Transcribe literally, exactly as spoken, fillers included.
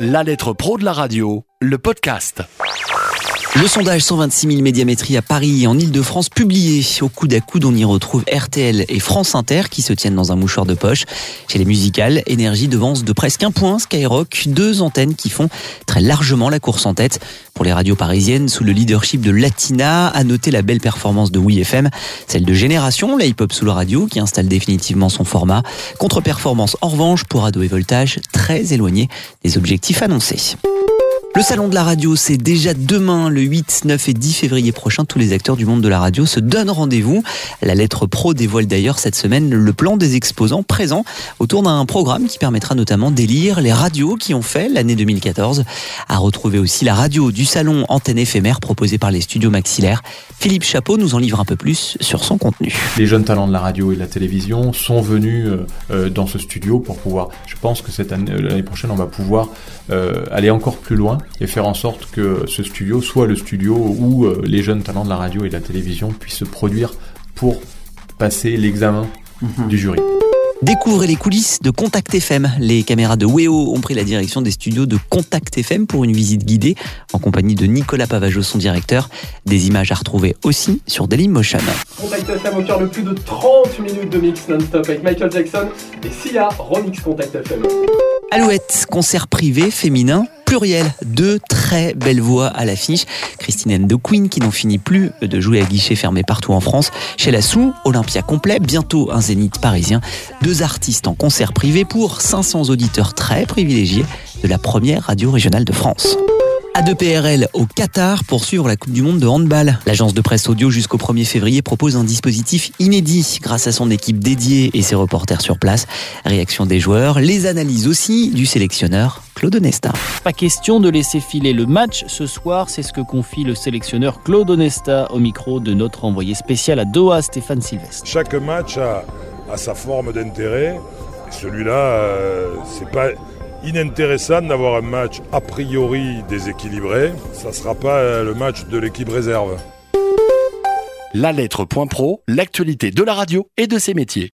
La lettre pro de la radio, le podcast. Le sondage cent vingt-six mille médiamétrie à Paris et en Ile-de-France publié. Au coude à coude, on y retrouve R T L et France Inter qui se tiennent dans un mouchoir de poche. Chez les musicales, Énergie devance de presque un point Skyrock, deux antennes qui font très largement la course en tête. Pour les radios parisiennes, sous le leadership de Latina, à noter la belle performance de Oui F M, celle de Génération, la hip-hop sous la radio qui installe définitivement son format. Contre-performance en revanche pour Ado et Voltage, très éloigné des objectifs annoncés. Le salon de la radio, c'est déjà demain, le huit, neuf et dix février prochain. Tous les acteurs du monde de la radio se donnent rendez-vous. La lettre pro dévoile d'ailleurs cette semaine le plan des exposants présents autour d'un programme qui permettra notamment d'élire les radios qui ont fait l'année deux mille quatorze. À retrouver aussi la radio du salon Antenne éphémère proposée par les studios Maxillaire. Philippe Chapeau nous en livre un peu plus sur son contenu. Les jeunes talents de la radio et de la télévision sont venus euh, dans ce studio pour pouvoir, je pense que cette année, l'année prochaine, on va pouvoir euh, aller encore plus loin et faire en sorte que ce studio soit le studio où euh, les jeunes talents de la radio et de la télévision puissent se produire pour passer l'examen mmh. du jury. Découvrez les coulisses de Contact F M. Les caméras de Weo ont pris la direction des studios de Contact F M pour une visite guidée en compagnie de Nicolas Pavageau, son directeur. Des images à retrouver aussi sur Dailymotion. Contact F M au cœur de plus de trente minutes de mix non-stop avec Michael Jackson et Sia remix Contact F M. Alouette, concert privé féminin pluriel. Deux très belles voix à l'affiche. Christine and the Queen qui n'en finit plus de jouer à guichet fermé partout en France. Chez la Sou, Olympia complet, bientôt un zénith parisien. Deux artistes en concert privé pour cinq cents auditeurs très privilégiés de la première radio régionale de France. A deux P R L au Qatar pour suivre la Coupe du Monde de handball. L'agence de presse audio jusqu'au premier février propose un dispositif inédit grâce à son équipe dédiée et ses reporters sur place. Réaction des joueurs, les analyses aussi du sélectionneur Claude Onesta. Pas question de laisser filer le match ce soir, c'est ce que confie le sélectionneur Claude Onesta au micro de notre envoyé spécial à Doha, Stéphane Sylvestre. Chaque match a, a sa forme d'intérêt. Celui-là, euh, c'est pas inintéressant d'avoir un match a priori déséquilibré. Ça ne sera pas le match de l'équipe réserve. La lettre point pro, l'actualité de la radio et de ses métiers.